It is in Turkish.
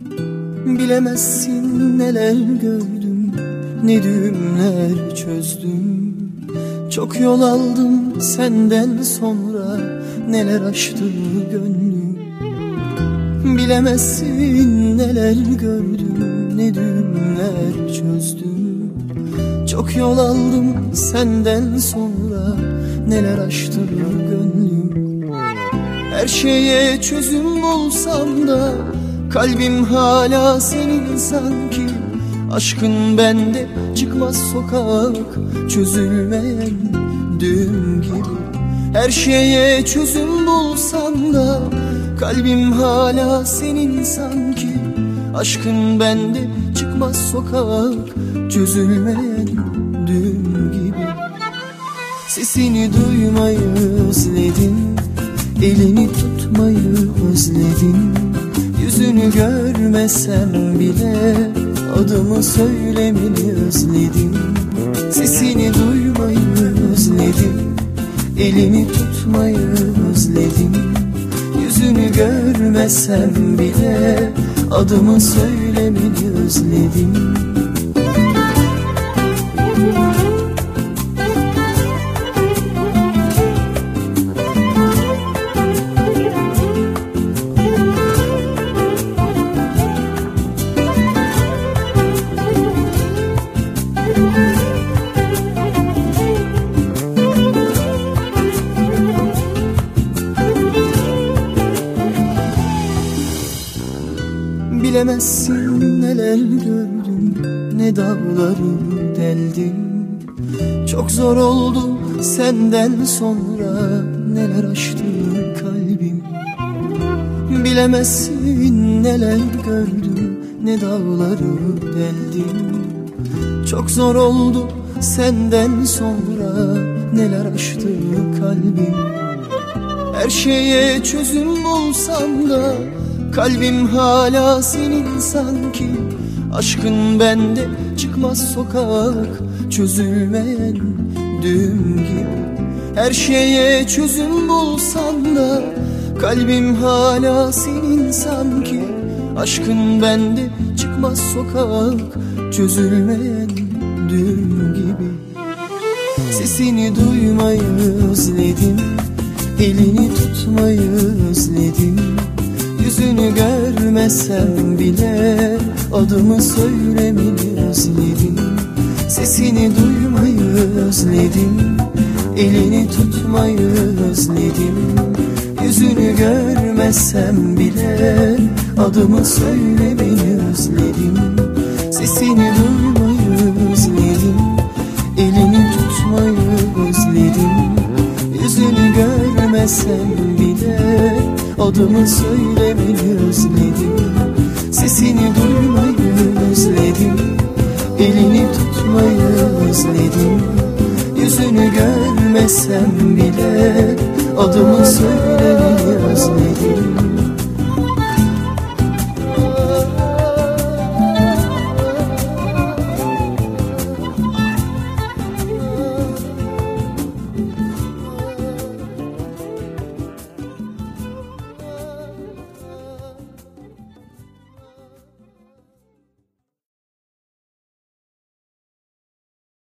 Bilemezsin neler gördüm, ne düğümler çözdüm. Çok yol aldım senden sonra, neler aştı gönlüm. Bilemezsin neler gördüm, ne düğümler çözdüm. Çok yol aldım senden sonra, neler aştı gönlüm. Her şeye çözüm bulsam da kalbim hala senin sanki. Aşkın bende çıkmaz sokak, çözülmeyen düğüm gibi. Her şeye çözüm bulsam da kalbim hala senin sanki. Aşkın bende çıkmaz sokak, çözülmeyen düğüm gibi. Sesini duymayı özledim, elini tutmayı özledim. Yüzünü görmesem bile adımı söylemeni özledim. Sesini duymayı özledim, elini tutmayı özledim. Yüzünü görmesem bile adımı söylemeni özledim. Bilemezsin neler gördüm, ne dağları deldim. Çok zor oldu senden sonra, neler aştı kalbim. Bilemezsin neler gördüm, ne dağları deldim. Çok zor oldu senden sonra, neler aştı kalbim. Her şeye çözüm bulsam da kalbim hala senin sanki. Aşkın bende çıkmaz sokak, çözülmeyen düğüm gibi. Her şeye çözüm bulsam da kalbim hala senin sanki. Aşkın bende çıkmaz sokak, çözülmeyen düğüm gibi. Sesini duymayı özledim, elini tutmayı özledim. Yüzünü görmesem bile adımı söylemeni özledim. Sesini duymayı özledim, elini tutmayı özledim. Yüzünü görmesem bile adımı söylemeni özledim. Sesini duymayı özledim, elini tutmayı özledim. Yüzünü görmesem bile adımı söylemeni özledim. Sesini duymayı özledim, elini tutmayı özledim. Yüzünü görmesem bile adımı söylemeni özledim.